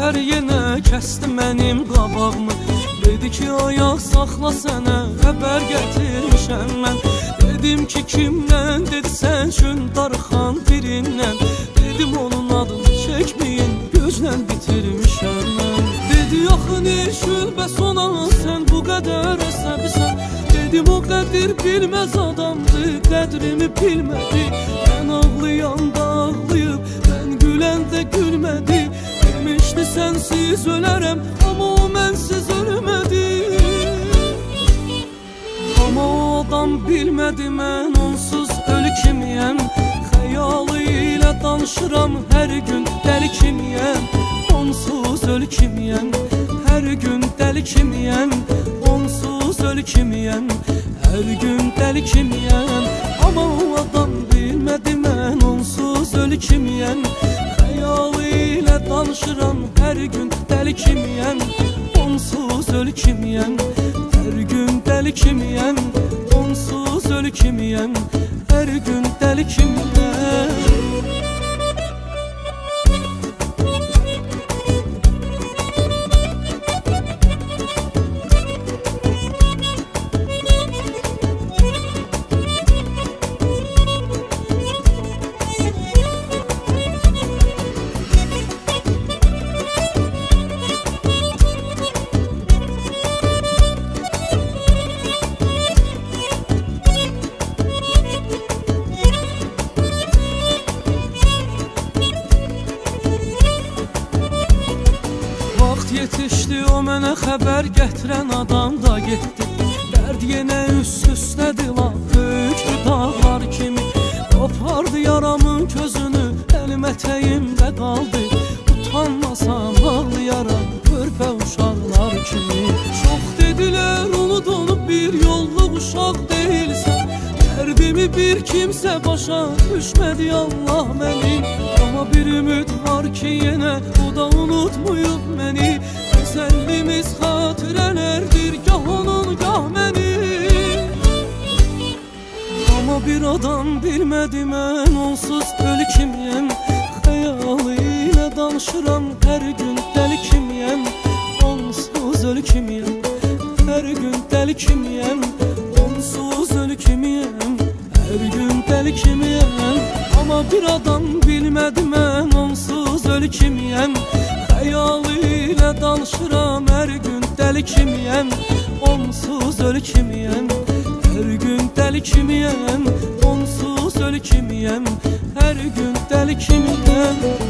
səfər yenə kəsdi mənim qabağımı. Dedi ki ayaq saxla sənə xəbər gətirmişəm mən. Dedim ki kimdən, dedi sən üçün darxan birindən. Dedim onun adını çəkməyin gözlə bitirmişəm mən. Dedi axı ne şülbəs ona sən bu qədər əsəbisən. Dedim o qədir bilməz adamdı, qədrimi bilmədi. Mən ağlayanda ağlayıb, mən güləndə gülmədi. Demişdi sənsiz ölərəm, amma o mənsiz ölmədi. Amma o adam bilmədi mən onsuz ölü kimiyəm. Xəyalı ilə danışıram hər gün dəli kimiyəm. Onsuz ölü kimiyəm, hər gün dəli kimiyəm. Onsuz ölü kimiyəm, hər gün dəli kimiyəm. Amma o adam bilmədi mən onsuz ölü kimiyəm. Xəyalı ilə danışıram hər gün dəli kimiyəm. Onsuz ölü kimiyəm, hər gün dəli kimiyəm. Onsuz ölü kimiyəm, hər gün dəli kimiyəm. Yetişdi o mənə xəbər gətirən adam da getdi. Dərd yenə üst-üstədir la böyükdü dağlar kimi. Qopardı yaramın közünü, əlim ətəyimdə qaldı. Utanmasam ağlayaram körpə uşaqlar kimi. Çox dedilər unudulub bir yolluq uşaq deyilsən. Dərdimi bir kimsə başa düşmədi Allah məni. Amma bir ümid var ki yenə o da unutmuyub məni. Təsəllimiz xatirələrdir gah onun gah mənim. Amma bir adam bilmədi mən onsuz ölü kimiyəm. Xəyalı ilə danışıram hər gün dəli kimiyəm. Onsuz ölü kimiyəm, hər gün dəli kimiyəm. Onsuz ölü kimiyəm, hər gün dəli kimiyəm. Amma bir adam bilmədi mən onsuz ölü kimiyəm. Xəyalı ilə danışıram hər gün dəli kimiyəm. Onsuz ölü kimiyəm, hər gün dəli kimiyəm. Onsuz ölü kimiyəm, hər gün dəli kimiyəm.